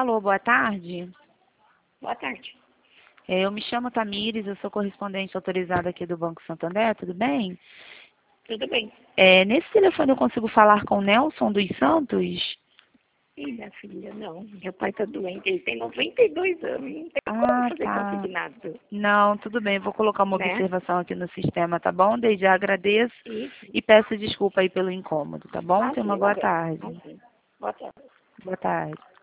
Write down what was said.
Alô, boa tarde. Boa tarde. Eu me chamo Tamires, eu sou correspondente autorizada aqui do Banco Santander, tudo bem? Tudo bem? Nesse telefone eu consigo falar com o Nelson dos Santos? Ih, minha filha, não. Meu pai tá doente, ele tem 92 anos, não tem como Ah, fazer tá. consignado, Não, tudo bem, vou colocar uma né? observação aqui no sistema, tá bom? Desde já agradeço Isso. e peço desculpa aí pelo incômodo, tá bom? Tenha uma Imagina, boa velho. tarde. Imagina. Boa tarde. Boa tarde.